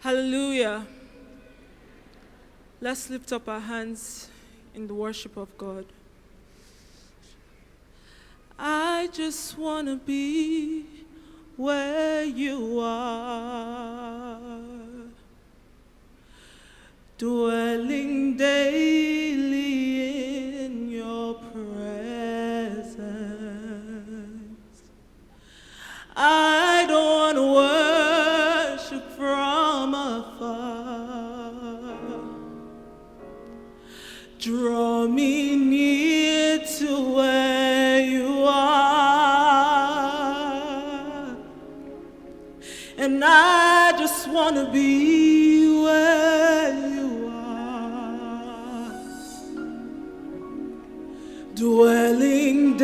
Hallelujah. Let's lift up our hands in the worship of God. I just want to be where you are, dwelling daily in your presence. I don't want to worship from afar. Draw me near to where you are, and I just want to be where you are, dwelling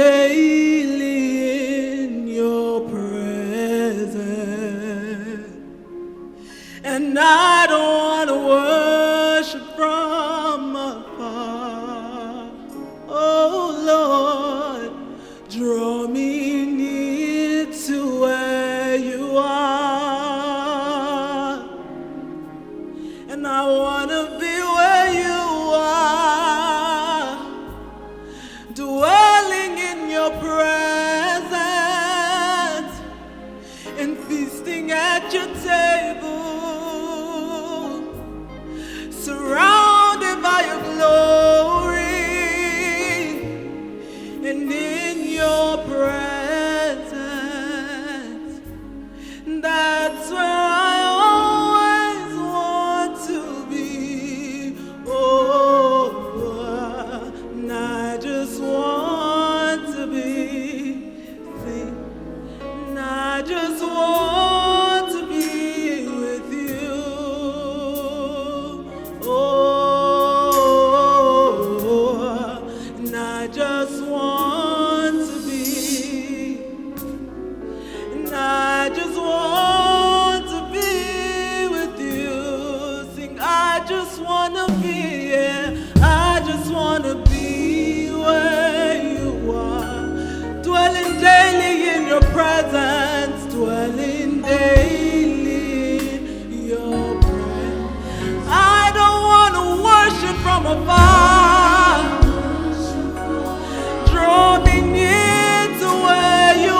daily in your presence. And I don't want to worship from afar. Oh Lord, draw me near to where you are, and I want to be where you are, dwelling in your presence and feasting at your table, surrounded by your glory, and in your presence. That's where I always want to be. Oh, and I just want to be. And I just want to be with you. Oh, and I just want to be. And I just want to be with you. Sing, I just want to be, yeah. I just want to be where you are, dwelling daily in your presence, dwelling daily in your presence. I don't want to worship from afar. Draw me near to where you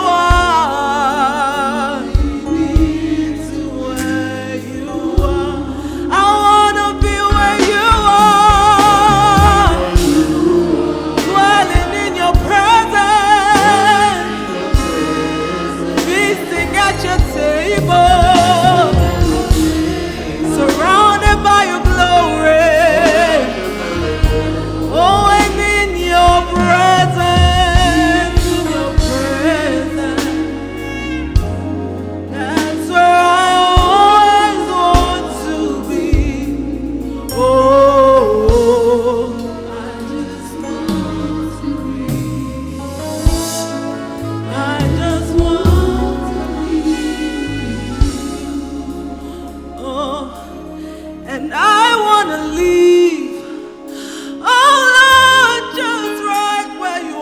are. To where you are. I want to be where you are, dwelling in your presence, feasting at your table, surrounded by your glory. Oh, and in your presence, that's where I always want to be. Oh, I just want to be. I just want to be. Oh, and I want to leave. Oh Lord, just right where you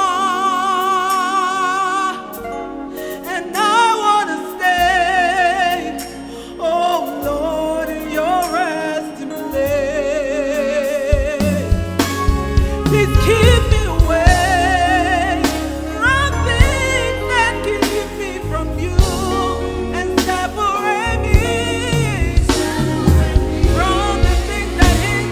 are, and I want to stay. Oh Lord, in your resting place. Please keep me away from things that keep me from you and separate me from the things that hinder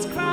Jesus Christ.